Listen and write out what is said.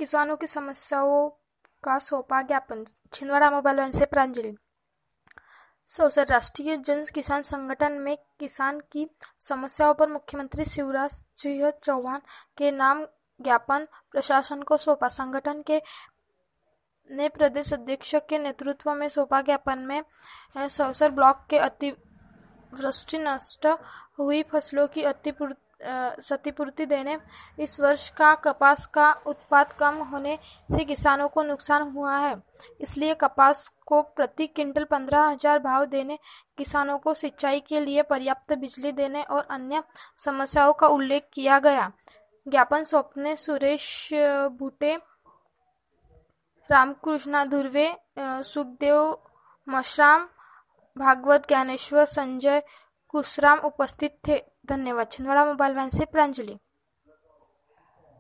किसानों की समस्याओं का सौंपा ज्ञापन। छिंदवाड़ा मोबाइल वैन से प्रांजलि। इस अवसर राष्ट्रीय जन किसान संगठन में किसान की समस्याओं पर मुख्यमंत्री शिवराज सिंह चौहान के नाम ज्ञापन प्रशासन को सौंपा। संगठन के ने प्रदेश अध्यक्ष के नेतृत्व में सौंपा ज्ञापन में सौसर ब्लॉक के अतिवृष्टि नष्ट हुई फसलों की क्षतिपूर्ति देने, इस वर्ष का कपास का उत्पाद कम होने से किसानों को नुकसान हुआ है, इसलिए कपास को प्रति क्विंटल 15,000 भाव देने, किसानों को सिंचाई के लिए पर्याप्त बिजली देने और अन्य समस्याओं का उल्लेख किया गया। ज्ञापन सौंपने सुरेश भूटे, रामकृष्णा धुर्वे, सुखदेव मशराम, भागवत ज्ञानेश्वर, संजय कुशराम उपस्थित थे। धन्यवाद। छिंदवाड़ा मोबाइल वैन से प्रांजलि।